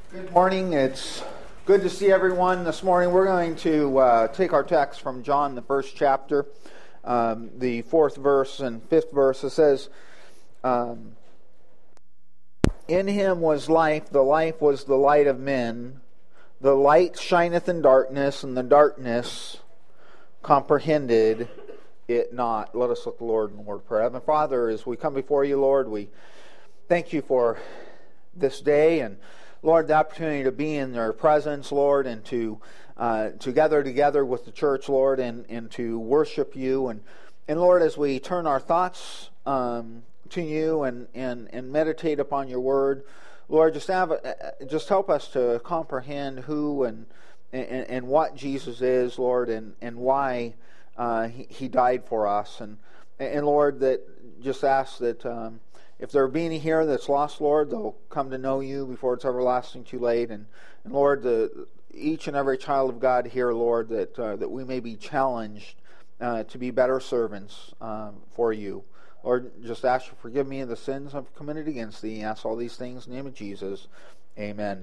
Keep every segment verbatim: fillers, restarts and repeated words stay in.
Good morning. It's good to see everyone this morning. We're going to uh, take our text from John, the first chapter, um, the fourth verse and fifth verse. It says, um, In him was life, the life was the light of men. The light shineth in darkness, and the darkness comprehended it not. Let us look the Lord in the word of prayer. Heavenly Father, as we come before you, Lord, we thank you for this day, and Lord, the opportunity to be in your presence, Lord, and to uh, to gather together with the church, Lord, and, and to worship you. And, and Lord, as we turn our thoughts um, to you and, and, and meditate upon your word, Lord, just have just help us to comprehend who and and, and what Jesus is, Lord, and, and why uh, he, he died for us. And, and Lord, that just ask that Um, If there be any here that's lost, Lord, they'll come to know you before it's everlasting too late. And, and Lord, the, each and every child of God here, Lord, that uh, that we may be challenged uh, to be better servants um, for you. Lord, just ask you to forgive me of the sins I've committed against thee. Ask all these things in the name of Jesus. Amen.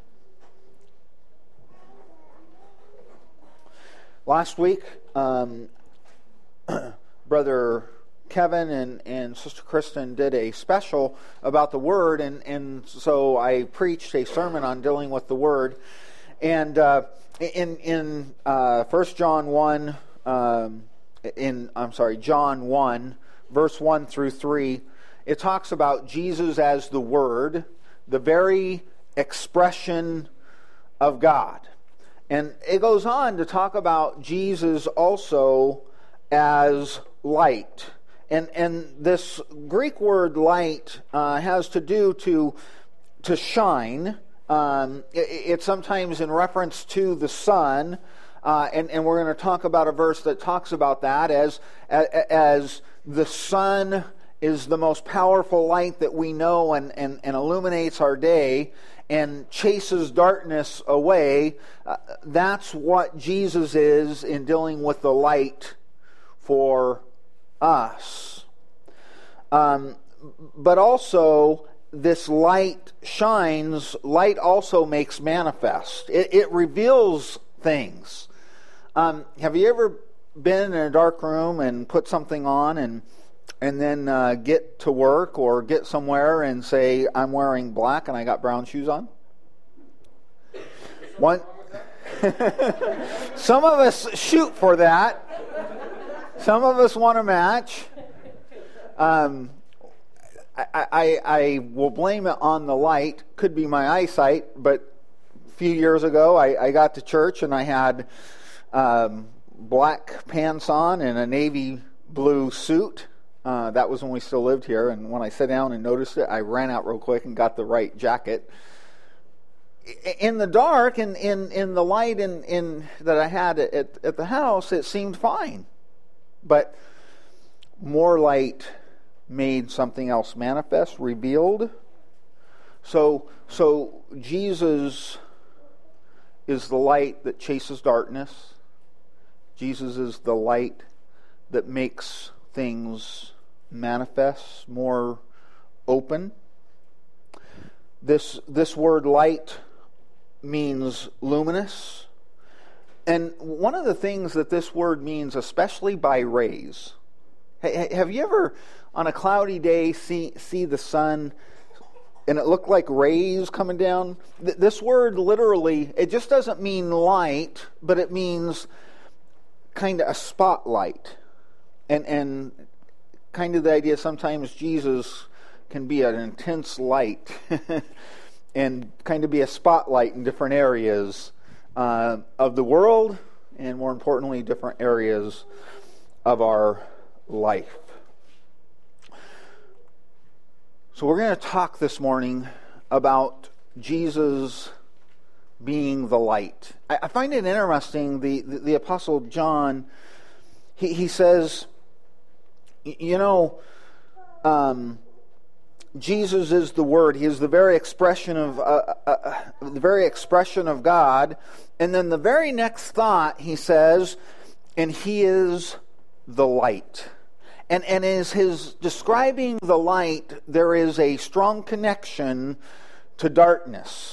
Last week, um, Brother Kevin and, and Sister Kristen did a special about the Word, and, and so I preached a sermon on dealing with the Word. And uh, in in uh, First John one, um, in I'm sorry, John one, verse one through three, it talks about Jesus as the Word, the very expression of God. And it goes on to talk about Jesus also as light. And and this Greek word light uh, has to do to to shine. Um, it, it's sometimes in reference to the sun, uh, and and we're going to talk about a verse that talks about that as as the sun is the most powerful light that we know and and, and illuminates our day and chases darkness away. Uh, that's what Jesus is in dealing with the light for us. Um, but also, this light shines, light also makes manifest. It, it reveals things. Um, have you ever been in a dark room and put something on and and then uh, get to work or get somewhere and say, I'm wearing black and I got brown shoes on? One. Some of us shoot for that. Some of us want to match. Um, I, I, I will blame it on the light. Could be my eyesight, but a few years ago I, I got to church and I had um, black pants on and a navy blue suit. Uh, that was when we still lived here, and when I sat down and noticed it, I ran out real quick and got the right jacket. In the dark, in, in, in the light in, in that I had at, at the house, it seemed fine. But more light made something else manifest, revealed. So, so Jesus is the light that chases darkness. Jesus is the light that makes things manifest, more open. This this word light means luminous. And one of the things that this word means, especially by rays, have you ever on a cloudy day see see the sun and it looked like rays coming down? This word literally, it just doesn't mean light, but it means kind of a spotlight. And and kind of the idea sometimes Jesus can be an intense light and kind of be a spotlight in different areas Uh, of the world, and more importantly, different areas of our life. So we're going to talk this morning about Jesus being the light. I, I find it interesting, the, the, the Apostle John, he, he says, you know, um, Jesus is the Word. He is the very expression of uh, uh, the very expression of God. And then the very next thought, he says, and He is the light. And and as his describing the light, there is a strong connection to darkness.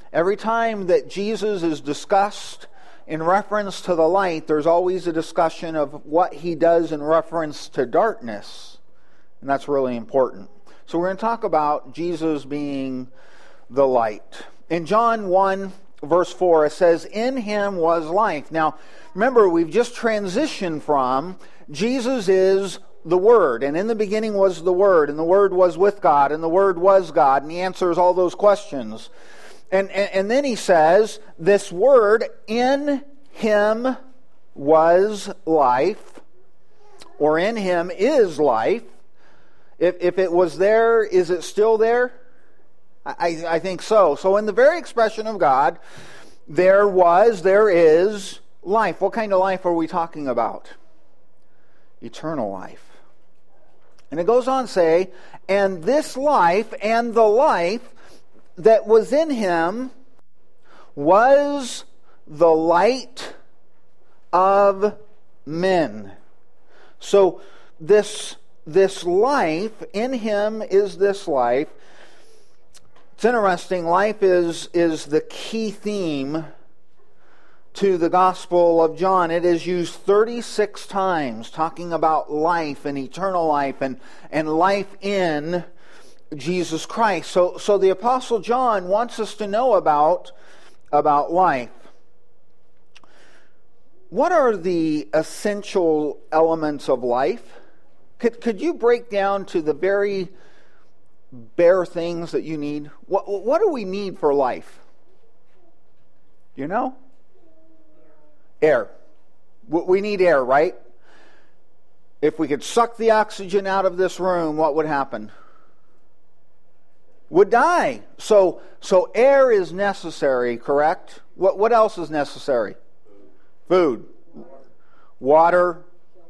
Every time that Jesus is discussed in reference to the light, there's always a discussion of what he does in reference to darkness. And that's really important. So we're going to talk about Jesus being the light. In John one, verse four, it says, "In him was life." Now, remember, we've just transitioned from Jesus is the Word, and in the beginning was the Word, and the Word was with God, and the Word was God, and he answers all those questions. And, and, and then he says, this Word, in him was life, or in him is life. If, if it was there, is it still there? I, I think so. So in the very expression of God, there was, there is life. What kind of life are we talking about? Eternal life. And it goes on to say, and this life and the life that was in him was the light of men. So this, this life, in him is this life. It's interesting, life is, is the key theme to the Gospel of John. It is used thirty-six times, talking about life and eternal life and, and life in Jesus Christ. So, so the Apostle John wants us to know about, about life. What are the essential elements of life? Could, could you break down to the very bare things that you need? What, what do we need for life? You know? Air. We need air, right? If we could suck the oxygen out of this room, what would happen? Would die. So, so air is necessary, correct? What, what else is necessary? Food. Water.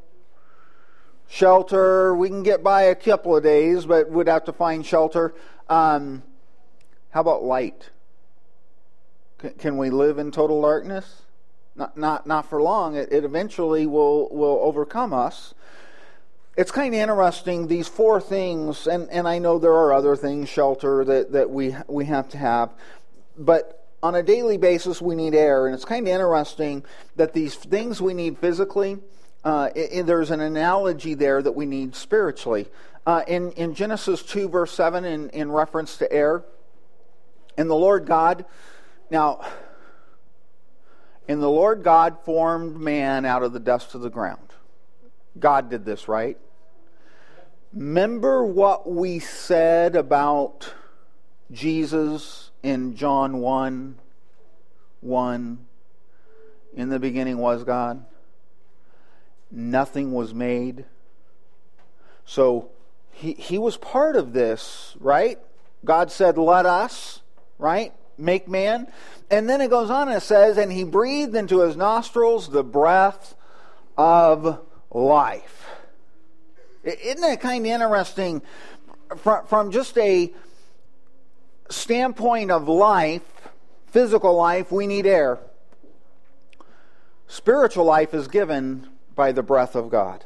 Shelter. We can get by a couple of days, but we'd have to find shelter. Um, how about light? C- can we live in total darkness? Not, not, not for long. It, it eventually will, will overcome us. It's kind of interesting, these four things, and, and I know there are other things, shelter, that, that we we have to have, but on a daily basis we need air, and it's kind of interesting that these things we need physically, uh, it, it, there's an analogy there that we need spiritually. Uh, in, in Genesis two, verse seven, in, in reference to air, and the Lord God, now... And the Lord God formed man out of the dust of the ground. God did this, right? Remember what we said about Jesus in John one, one. In the beginning was God. Nothing was made. So he, he was part of this, right? God said, let us, right? Make man. And then it goes on and it says, and he breathed into his nostrils the breath of life. Isn't that kind of interesting? From, from just a standpoint of life, physical life, we need air. Spiritual life is given by the breath of God.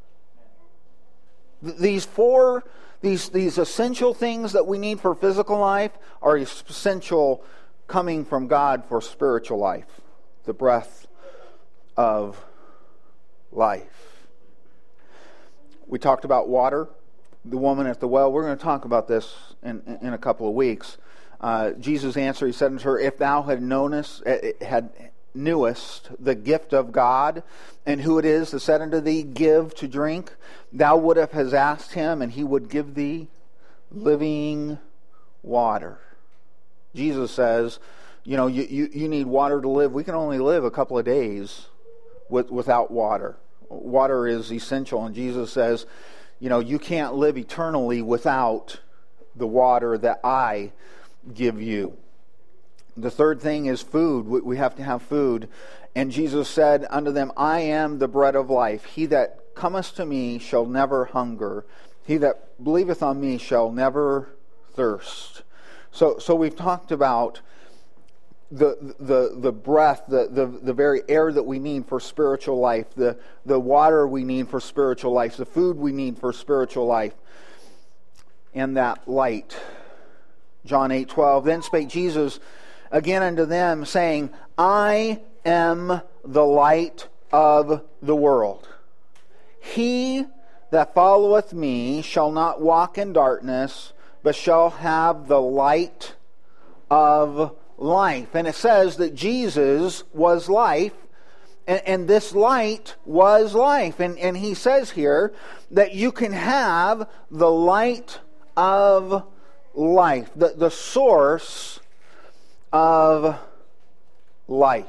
These four These these essential things that we need for physical life are essential coming from God for spiritual life. The breath of life. We talked about water. The woman at the well. We're going to talk about this in, in a couple of weeks. Uh, Jesus answered, he said unto her, if thou had knownest, had knewest the gift of God, and who it is that said unto thee, give to drink, thou would have has asked him, and he would give thee living water. Jesus says, you know, you, you, you need water to live. We can only live a couple of days with, without water. Water is essential, and Jesus says, you know, you can't live eternally without the water that I give you. The third thing is food. We have to have food. And Jesus said unto them, I am the bread of life. He that cometh to me shall never hunger. He that believeth on me shall never thirst. So so we've talked about the the the breath, the, the, the very air that we need for spiritual life, the, the water we need for spiritual life, the food we need for spiritual life, and that light. John eight twelve. Then spake Jesus again unto them, saying, I am the light of the world. He that followeth me shall not walk in darkness, but shall have the light of life. And it says that Jesus was life, and, and this light was life. And, and he says here that you can have the light of life, the, the source of life.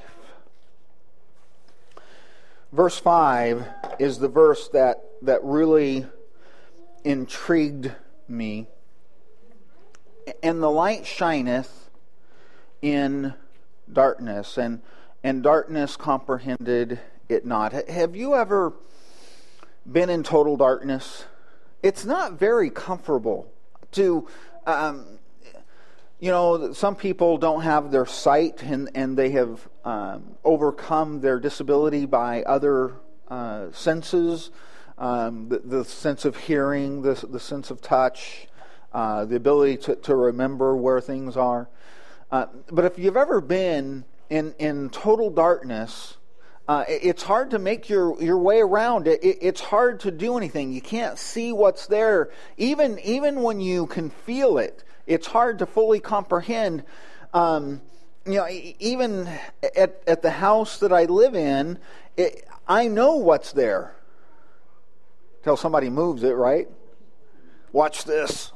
Verse five is the verse that, that really intrigued me. And the light shineth in darkness, and, and darkness comprehended it not. Have you ever been in total darkness? It's not very comfortable to... Um, You know, some people don't have their sight, and, and they have um, overcome their disability by other uh, senses, um, the, the sense of hearing, the, the sense of touch, uh, the ability to, to remember where things are. Uh, but if you've ever been in, in total darkness, uh, it's hard to make your, your way around it. it. It's hard to do anything. You can't see what's there. Even, even when you can feel it, it's hard to fully comprehend. Um, you know, even at, at the house that I live in, it, I know what's there. Till somebody moves it, right? Watch this.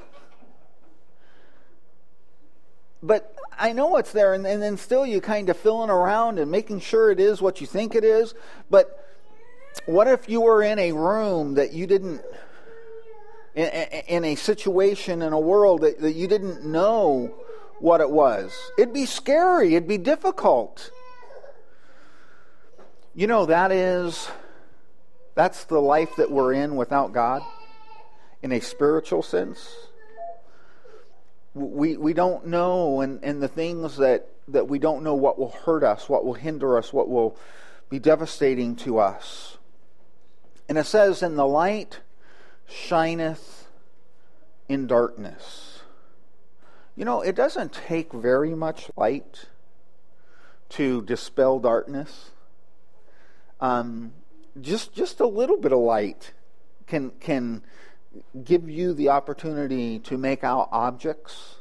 But I know what's there, and, and then still you kind of filling around and making sure it is what you think it is. But what if you were in a room that you didn't... In, in a situation, in a world that, that you didn't know what it was? It'd be scary. It'd be difficult. You know, that is, that's the life that we're in without God, in a spiritual sense. We we don't know, and, and the things that, that we don't know what will hurt us, what will hinder us, what will be devastating to us. And it says, in the light shineth in darkness. You know, it doesn't take very much light to dispel darkness. Um, just just a little bit of light can can give you the opportunity to make out objects.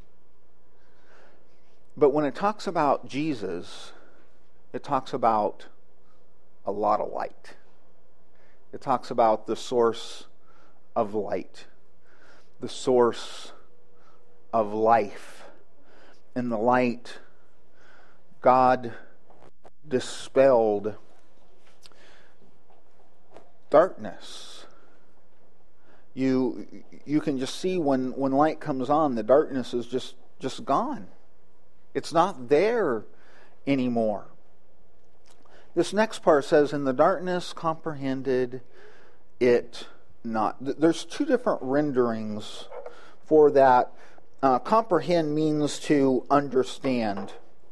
But when it talks about Jesus, it talks about a lot of light. It talks about the source of light, the source of life. In the light, God dispelled darkness. You you can just see when, when light comes on, the darkness is just, just gone. It's not there anymore. This next part says, in the darkness comprehended it not. There's two different renderings for that. Uh, comprehend means to understand.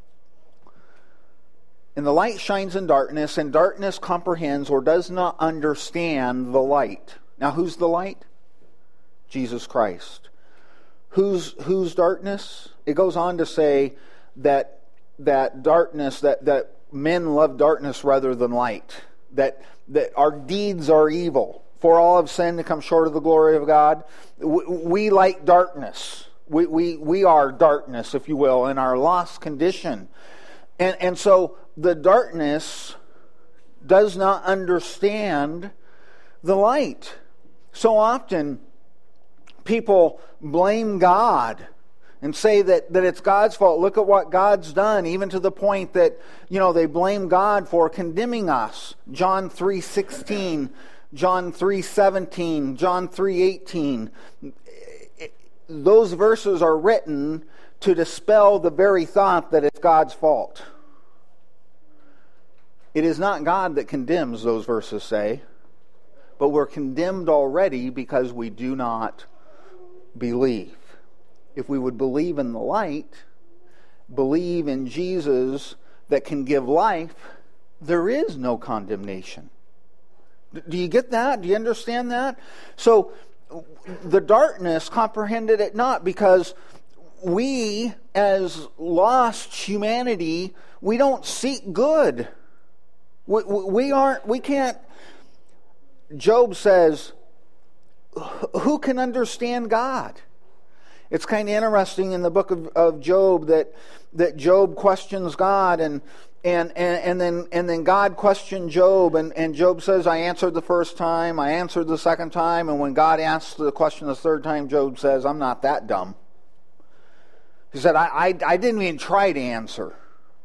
And the light shines in darkness, and darkness comprehends or does not understand the light. Now, who's the light? Jesus Christ. Who's who's darkness? It goes on to say that that darkness, that, that men love darkness rather than light. That that our deeds are evil. For all have sinned to come short of the glory of God. We, we like darkness. We, we we are darkness, if you will, in our lost condition. And and so the darkness does not understand the light. So often people blame God and say that, that it's God's fault. Look at what God's done, even to the point that, you know, they blame God for condemning us. John three sixteen, John three seventeen, John three eighteen. Those verses are written to dispel the very thought that it's God's fault. It is not God that condemns, those verses say, but we're condemned already because we do not believe. If we would believe in the light, believe in Jesus that can give life, there is no condemnation. Do you get that? Do you understand that? So the darkness comprehended it not, because we as lost humanity, we don't seek good. We, we aren't, we can't, Job says, who can understand God? It's kind of interesting in the book of, of Job that that Job questions God, and and, and, and then and then God questioned Job, and, and Job says, I answered the first time, I answered the second time, and when God asks the question the third time, Job says, I'm not that dumb. He said, I, I, I didn't even try to answer.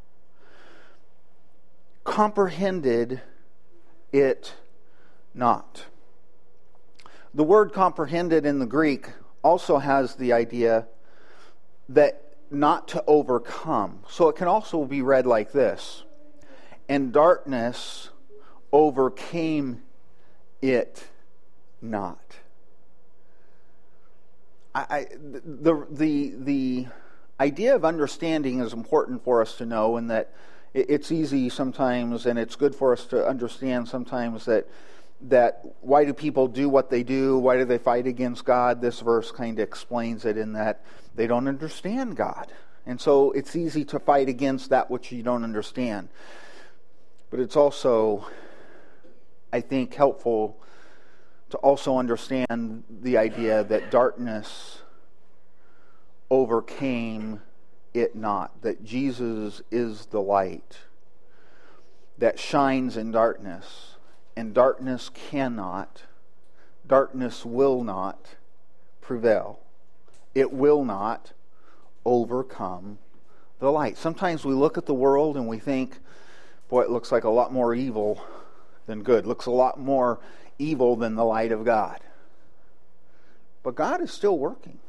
Comprehended it not. The word comprehended in the Greek also has the idea that not to overcome. So it can also be read like this. And darkness overcame it not. I, I, the, the, the idea of understanding is important for us to know, and that it's easy sometimes, and it's good for us to understand sometimes that that why do people do what they do? Why do they fight against God? This verse kind of explains it in that they don't understand God. And so it's easy to fight against that which you don't understand. But it's also, I think, helpful to also understand the idea that darkness overcame it not. That Jesus is the light that shines in darkness. And darkness cannot, darkness will not prevail. It will not overcome the light. Sometimes we look at the world and we think, boy, it looks like a lot more evil than good. It looks a lot more evil than the light of God. But God is still working.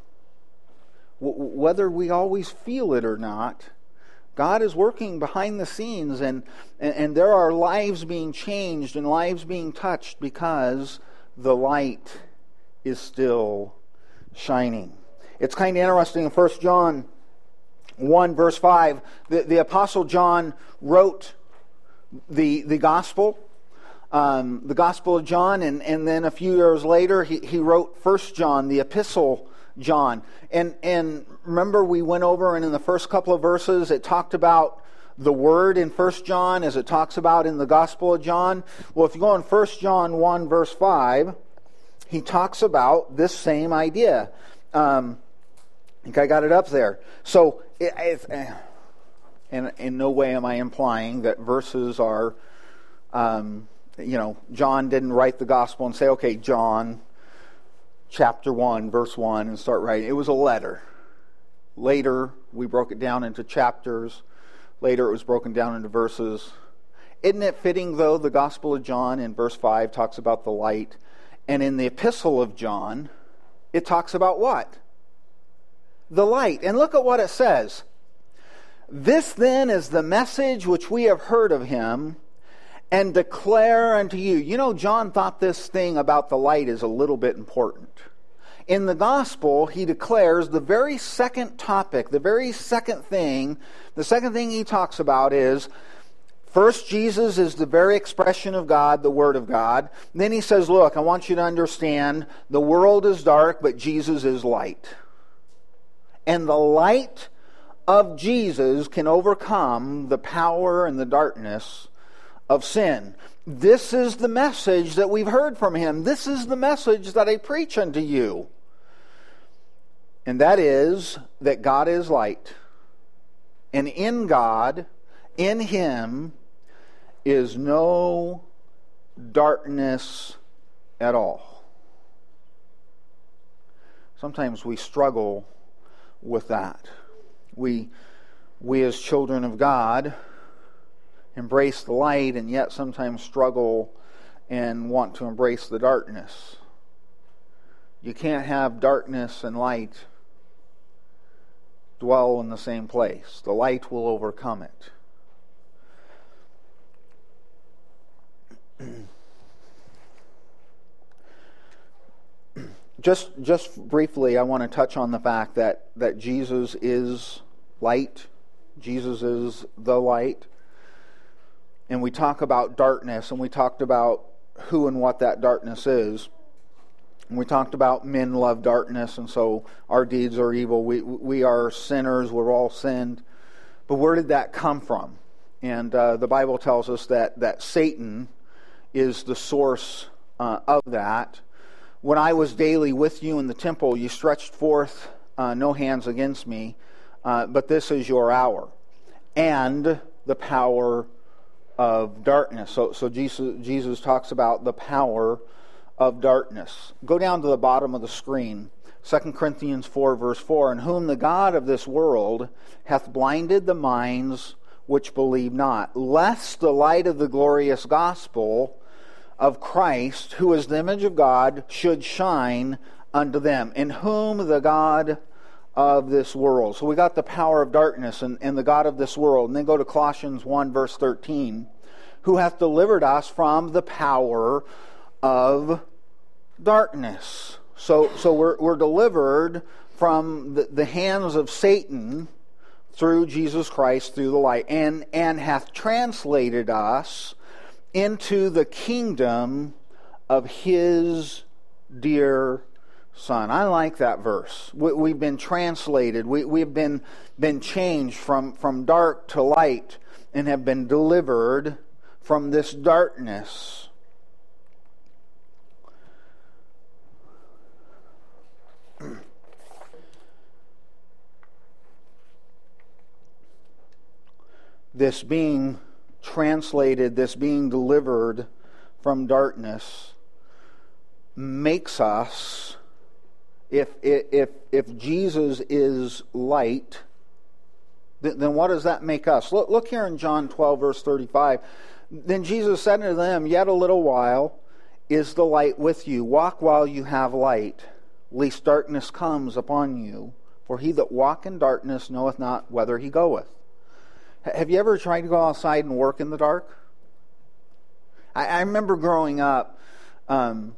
W- whether we always feel it or not, God is working behind the scenes, and, and, and there are lives being changed and lives being touched because the light is still shining. It's kind of interesting in First John one, verse five, the, the Apostle John wrote the, the Gospel, um, the Gospel of John, and, and then a few years later he, he wrote First John, the Epistle John. And and remember we went over, and in the first couple of verses it talked about the Word in First John as it talks about in the Gospel of John. Well, if you go in First John one verse five, he talks about this same idea. Um, I think I got it up there. So, it, it, and in no way am I implying that verses are, um, you know, John didn't write the Gospel and say, okay, John chapter one, verse one, and start writing. It was a letter. Later, we broke it down into chapters. Later, it was broken down into verses. Isn't it fitting, though, the Gospel of John in verse five talks about the light, and in the Epistle of John, it talks about what? The light. And look at what it says. This then is the message which we have heard of him, and declare unto you. You know, John thought this thing about the light is a little bit important. In the Gospel, he declares the very second topic, the very second thing, the second thing he talks about is, first, Jesus is the very expression of God, the Word of God. And then he says, look, I want you to understand, the world is dark, but Jesus is light. And the light of Jesus can overcome the power and the darkness of sin. This is the message that we've heard from him. This is the message that I preach unto you. And that is that God is light. And in God, in him, is no darkness at all. Sometimes we struggle with that. We, we as children of God embrace the light, and yet sometimes struggle and want to embrace the darkness. You can't have darkness and light dwell in the same place. The light will overcome it. Just just briefly, I want to touch on the fact that, that Jesus is light. Jesus is the light. And we talk about darkness, and we talked about who and what that darkness is. We talked about men love darkness, and so our deeds are evil. We we are sinners. We're all sinned. But where did that come from? And uh, the Bible tells us that, that Satan is the source uh, of that. When I was daily with you in the temple, you stretched forth uh, no hands against me, uh, but this is your hour. And the power of darkness. So, so Jesus, Jesus talks about the power of darkness. Go down to the bottom of the screen. Second Corinthians four, verse four. In whom the God of this world hath blinded the minds which believe not, lest the light of the glorious gospel of Christ, who is the image of God, should shine unto them. In whom the God of this world. So we got the power of darkness and, and the God of this world. And then go to Colossians one, verse thirteen. Who hath delivered us from the power of darkness. So so we're, we're delivered from the, the hands of Satan through Jesus Christ, through the light, and, and hath translated us into the kingdom of His dear Son. I like that verse. We, we've been translated. We, we've been, been changed from, from dark to light and have been delivered from this darkness. This being translated, this being delivered from darkness makes us, if if if Jesus is light, then what does that make us? Look, look here in John twelve, verse thirty-five. Then Jesus said unto them, Yet a little while is the light with you. Walk while you have light, lest darkness comes upon you. For he that walk in darkness knoweth not whither he goeth. Have you ever tried to go outside and work in the dark? I, I remember growing up, um,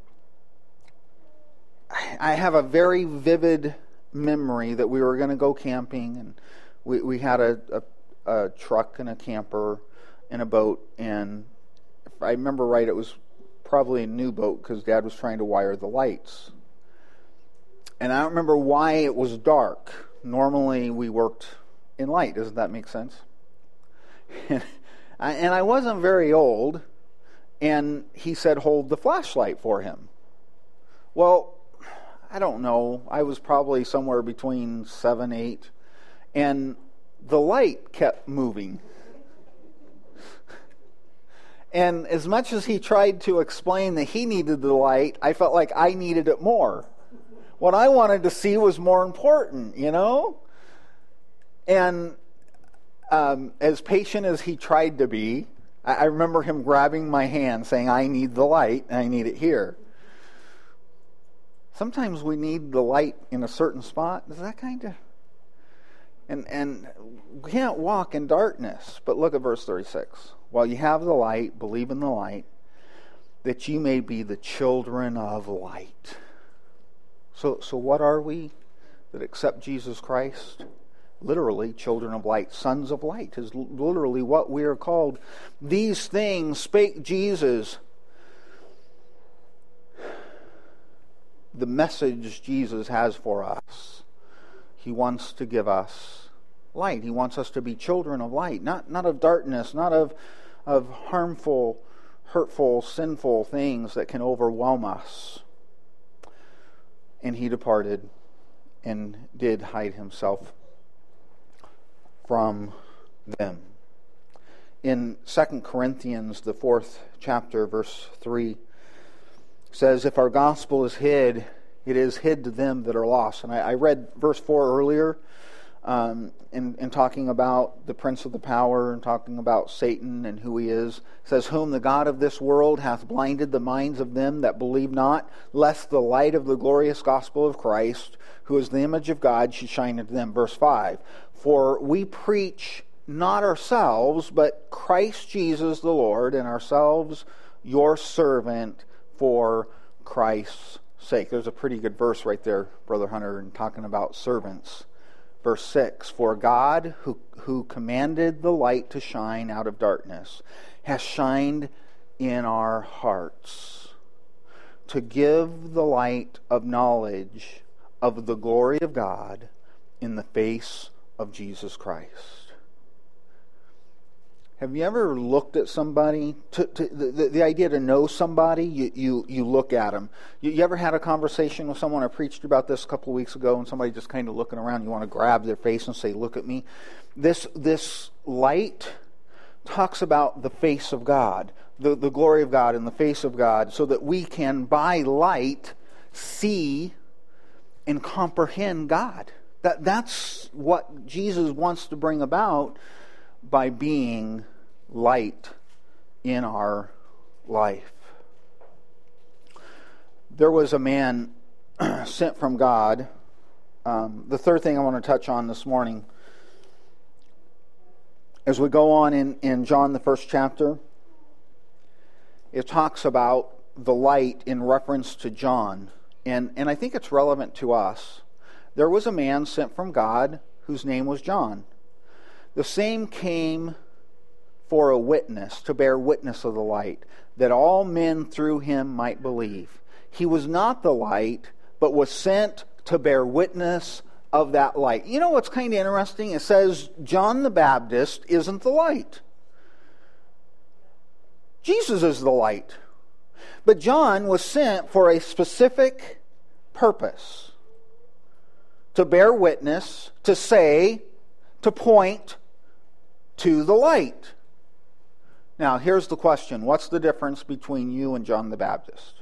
I, I have a very vivid memory that we were going to go camping, and we, we had a, a, a truck and a camper and a boat, and if I remember right, it was probably a new boat because Dad was trying to wire the lights. And I don't remember why it was dark. Normally we worked in light. Doesn't that make sense? And I, and I wasn't very old, and he said, hold the flashlight for him. Well, I don't know. I was probably somewhere between seven, eight, and the light kept moving. And as much as he tried to explain that he needed the light, I felt like I needed it more. What I wanted to see was more important, you know? And um, as patient as he tried to be, I, I remember him grabbing my hand saying, I need the light, and I need it here. Sometimes we need the light in a certain spot. Is that kind of... And, and we can't walk in darkness. But look at verse thirty-six. While you have the light, believe in the light, that you may be the children of light. So, so what are we that accept Jesus Christ? Literally, children of light, sons of light is literally what we are called. These things spake Jesus. The message Jesus has for us. He wants to give us light. He wants us to be children of light, not, not of darkness, not of, of harmful, hurtful, sinful things that can overwhelm us. And he departed and did hide himself from them. In Second Corinthians, the fourth chapter, verse three, says, if our gospel is hid, it is hid to them that are lost. And I, I read verse four earlier um, in, in talking about the prince of the power and talking about Satan and who he is. It says, whom the God of this world hath blinded the minds of them that believe not, lest the light of the glorious gospel of Christ, who is the image of God, should shine into them. Verse five, for we preach not ourselves, but Christ Jesus the Lord, and ourselves your servant for Christ's sake. There's a pretty good verse right there, Brother Hunter, in talking about servants. Verse six, for God, who, who commanded the light to shine out of darkness, has shined in our hearts to give the light of knowledge of the glory of God in the face of Jesus Christ. Have you ever looked at somebody? To, to, the, the idea to know somebody, you, you, you look at them. You, you ever had a conversation with someone? I preached about this a couple of weeks ago, and somebody just kind of looking around. You want to grab their face and say, "Look at me." This, this light talks about the face of God, the, the glory of God in the face of God, so that we can, by light, see and comprehend God. That, that's what Jesus wants to bring about by being light in our life. There was a man sent from God. Um, the third thing I want to touch on this morning, as we go on in, in John, the first chapter, it talks about the light in reference to John. And, and I think it's relevant to us. There was a man sent from God whose name was John. The same came for a witness, to bear witness of the light, that all men through him might believe. He was not the light, but was sent to bear witness of that light. You know what's kind of interesting? It says John the Baptist isn't the light. Jesus is the light. But John was sent for a specific purpose. To bear witness, to say, to point to the light. Now, here's the question. What's the difference between you and John the Baptist?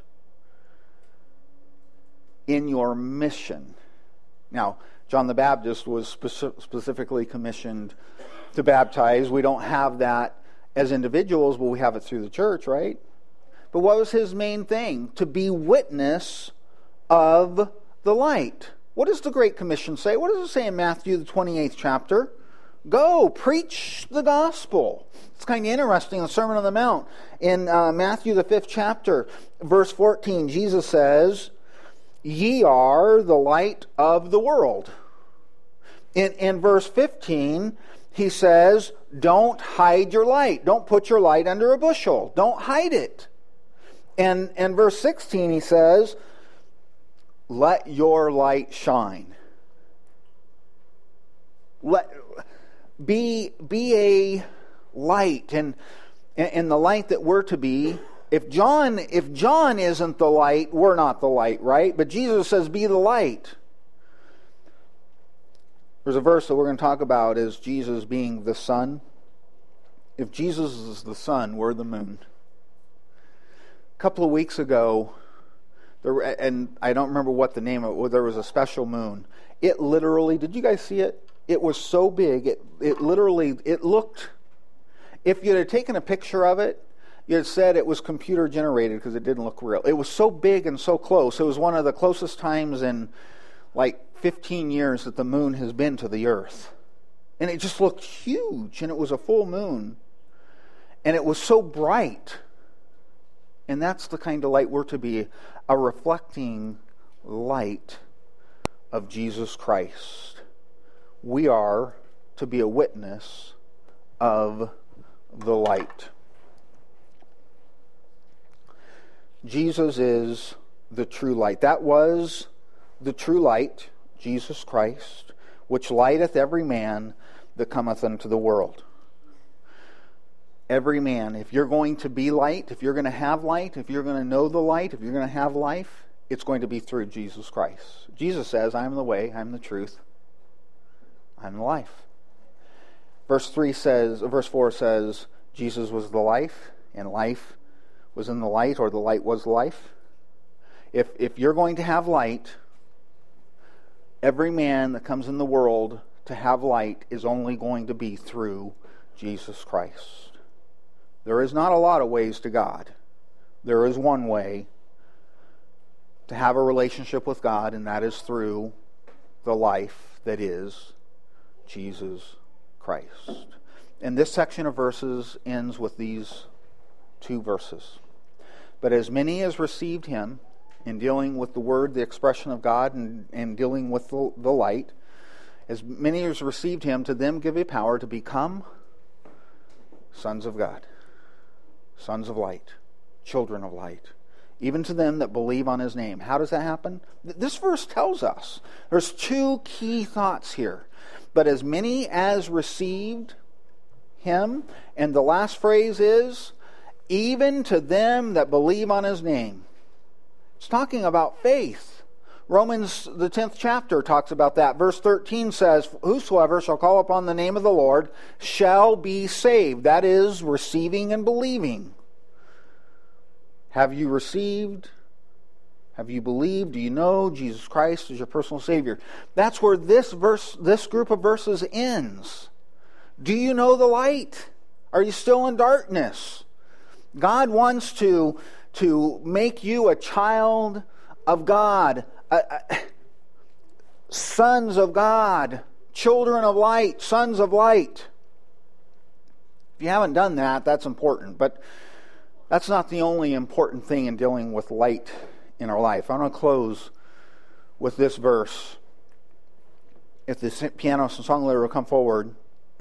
In your mission. Now, John the Baptist was speci- specifically commissioned to baptize. We don't have that as individuals, but we have it through the church, right? But what was his main thing? To be witness of the light. What does the Great Commission say? What does it say in Matthew, the twenty-eighth chapter? Go, preach the gospel. It's kind of interesting, the Sermon on the Mount. In uh, Matthew, the fifth chapter, verse fourteen, Jesus says, "Ye are the light of the world." In, in verse fifteen, he says, don't hide your light. Don't put your light under a bushel. Don't hide it. And in verse sixteen, he says, let your light shine. Let, be, be a light. And, and the light that we're to be, if John, if John isn't the light, we're not the light, right? But Jesus says, be the light. There's a verse that we're going to talk about is Jesus being the sun. If Jesus is the sun, we're the moon. A couple of weeks ago, there, and I don't remember what the name of it was, there was a special moon. It literally, did you guys see it? It was so big, it, it literally, it looked, if you had taken a picture of it, you had said it was computer generated because it didn't look real. It was so big and so close. It was one of the closest times in like fifteen years that the moon has been to the earth. And it just looked huge, and it was a full moon. And it was so bright. And that's the kind of light we're to be, a reflecting light of Jesus Christ. We are to be a witness of the light. Jesus is the true light. That was the true light, Jesus Christ, which lighteth every man that cometh unto the world. Every man, if you're going to be light, if you're going to have light, if you're going to know the light, if you're going to have life, it's going to be through Jesus Christ. Jesus says, I am the way, I am the truth, I am the life. Verse three says, verse four says, Jesus was the life, and life was in the light, or the light was life. If if you're going to have light, every man that comes in the world to have light is only going to be through Jesus Christ. There is not a lot of ways to God. There is one way to have a relationship with God, and that is through the life that is Jesus Christ. And this section of verses ends with these two verses. But as many as received him, in dealing with the word, the expression of God, and, and dealing with the, the light, as many as received him, to them give a power to become sons of God, sons of light, children of light. even to them that believe on his name. How does that happen? This verse tells us. There's two key thoughts here. But as many as received him, and the last phrase is, even to them that believe on his name. It's talking about faith. Romans, the tenth chapter, talks about that. Verse thirteen says, whosoever shall call upon the name of the Lord shall be saved. That is, receiving and believing. Have you received? Have you believed? Do you know Jesus Christ is your personal Savior? That's where this verse, this group of verses ends. Do you know the light? Are you still in darkness? God wants to, to make you a child of God, uh, uh, sons of God, children of light, sons of light. If you haven't done that, that's important. But that's not the only important thing in dealing with light in our life. I'm going to close with this verse. If the pianist and song leader will come forward.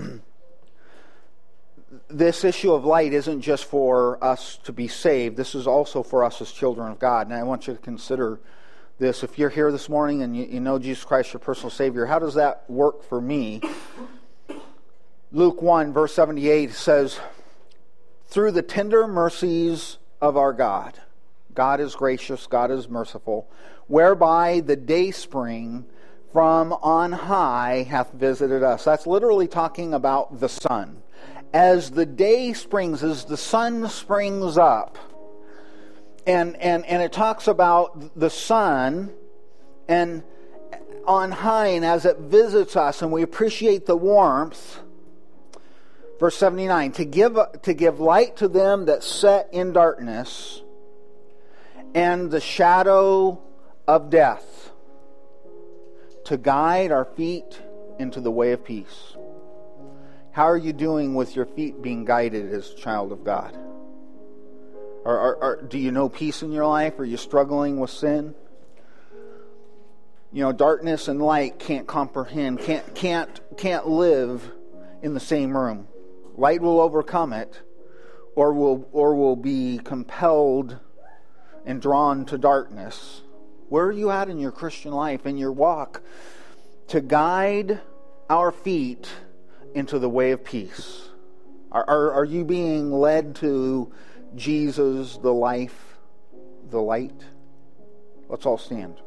This issue of light isn't just for us to be saved. This is also for us as children of God. And I want you to consider this. If you're here this morning and you, you know Jesus Christ, your personal Savior, how does that work for me? Luke one, verse seventy-eight says, through the tender mercies of our God. God is gracious, God is merciful, whereby the dayspring from on high hath visited us. That's literally talking about the sun. As the day springs, as the sun springs up, and, and, and it talks about the sun and on high, and as it visits us and we appreciate the warmth. Verse seventy-nine, to give, to give light to them that sit in darkness and the shadow of death, to guide our feet into the way of peace. How are you doing with your feet being guided as a child of God? Or, or, or do you know peace in your life? Are you struggling with sin? You know, darkness and light can't comprehend, can't can't can't live in the same room. Light will overcome it, or will or will be compelled and drawn to darkness. Where are you at in your Christian life, in your walk, to guide our feet into the way of peace? Are, are, are you being led to Jesus, the life, the light? Let's all stand.